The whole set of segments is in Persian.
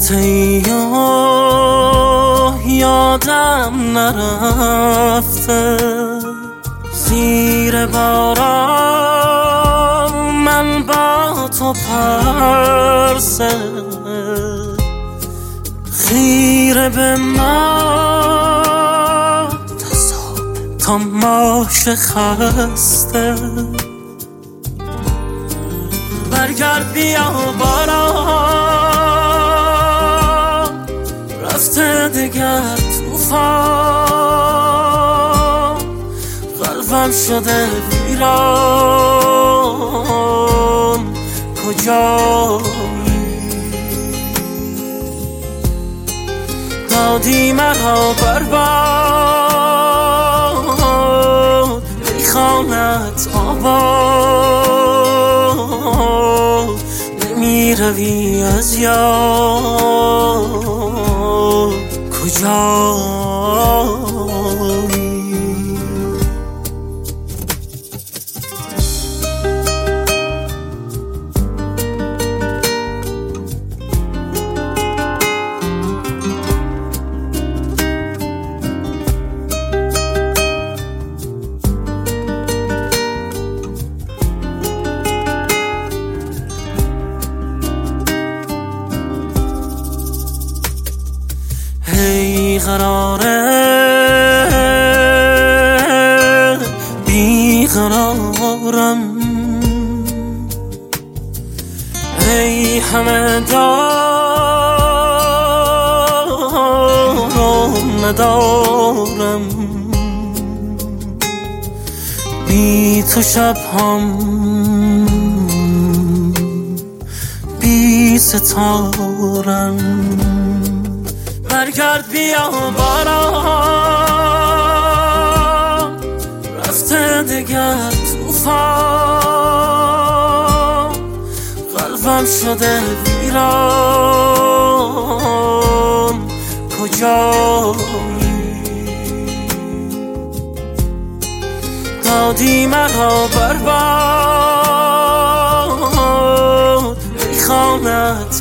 رفته یا یادم نرفته، زیر باران من با تو پرسه، خیره به من تا ماش خسته. برگرد بیا باران، رفته دگر توفان، قلبم شده ویران، کجایی؟ دادی مرا برباد، ای خانت آباد، نمی روی از یاد، کجایی؟ ای قراره بیقرارم، ای همه دارم ندارم، بی تو شب هم بی ستارم. برگرد بیا باران، رفته دگر توفان، قلبم شده ویران، کجایی؟ دادی مرا برباد، ای خانت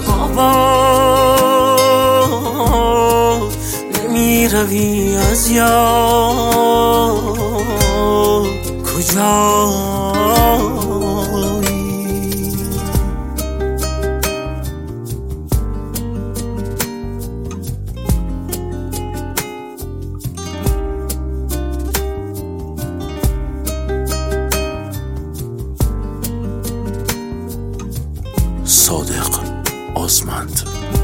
آباد، نمی روی از یاد، کجایی؟ صادق آزمند.